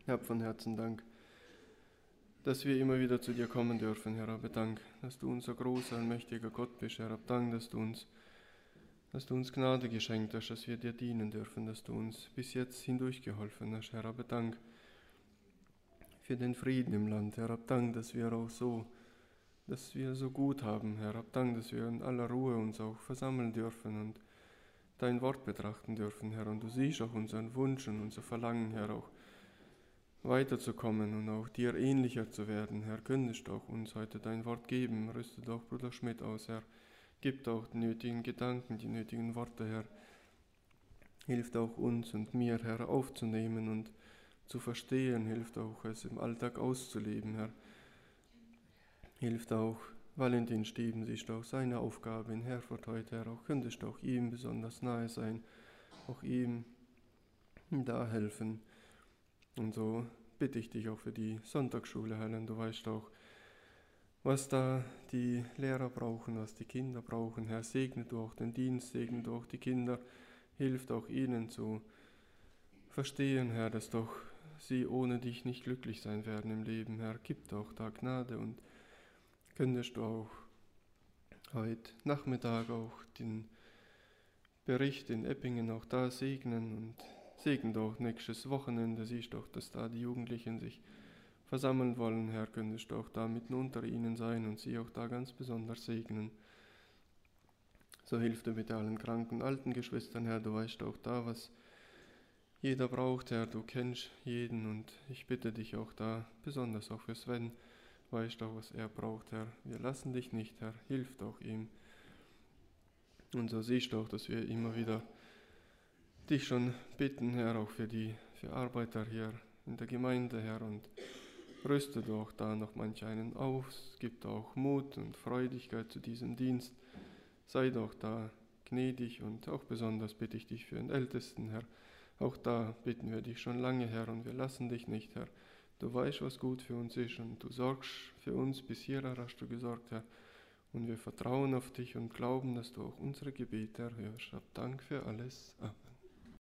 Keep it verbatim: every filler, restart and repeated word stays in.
Hab von Herzen Dank, dass wir immer wieder zu dir kommen dürfen, Herr. Hab Dank, dass du unser großer und mächtiger Gott bist, Herr. Hab Dank, dass du uns, dass du uns Gnade geschenkt hast, dass wir dir dienen dürfen, dass du uns bis jetzt hindurchgeholfen hast, Herr. Hab Dank für den Frieden im Land, Herr. Hab Dank, dass wir auch so, dass wir so gut haben, Herr. Hab Dank, dass wir in aller Ruhe uns auch versammeln dürfen und dein Wort betrachten dürfen, Herr. Und du siehst auch unseren Wunsch und unser Verlangen, Herr, auch weiterzukommen und auch dir ähnlicher zu werden, Herr. Könntest auch uns heute dein Wort geben. Rüstet auch Bruder Schmidt aus, Herr. Gib auch die nötigen Gedanken, die nötigen Worte, Herr. Hilft auch uns und mir, Herr, aufzunehmen und zu verstehen. Hilft auch, es im Alltag auszuleben, Herr. Hilft auch Valentin Stieben, siehst auch seine Aufgabe in Herford heute, Herr. Auch könntest auch ihm besonders nahe sein, auch ihm da helfen. Und so bitte ich dich auch für die Sonntagsschule, Herr, denn du weißt auch, was da die Lehrer brauchen, was die Kinder brauchen. Herr, segne du auch den Dienst, segne du auch die Kinder, hilft auch ihnen zu verstehen, Herr, dass doch sie ohne dich nicht glücklich sein werden im Leben. Herr, gib doch da Gnade und könntest du auch heute Nachmittag auch den Bericht in Eppingen auch da segnen und segnen doch nächstes Wochenende, siehst doch, dass da die Jugendlichen sich versammeln wollen, Herr, könntest du auch da mitten unter ihnen sein und sie auch da ganz besonders segnen. So hilf du mit allen kranken alten Geschwistern, Herr, du weißt auch da, was jeder braucht, Herr, du kennst jeden und ich bitte dich auch da, besonders auch für Sven, weißt auch, was er braucht, Herr. Wir lassen dich nicht, Herr, hilf auch ihm. Und so siehst du auch, dass wir immer wieder dich schon bitten, Herr, auch für die für Arbeiter hier in der Gemeinde, Herr, und rüste du auch da noch manch einen auf, gib auch Mut und Freudigkeit zu diesem Dienst, sei doch da gnädig und auch besonders bitte ich dich für den Ältesten, Herr, auch da bitten wir dich schon lange, Herr, und wir lassen dich nicht, Herr, du weißt, was gut für uns ist und du sorgst für uns, bis hierher hast du gesorgt, Herr, und wir vertrauen auf dich und glauben, dass du auch unsere Gebete erhörst. Hab Dank für alles. Amen.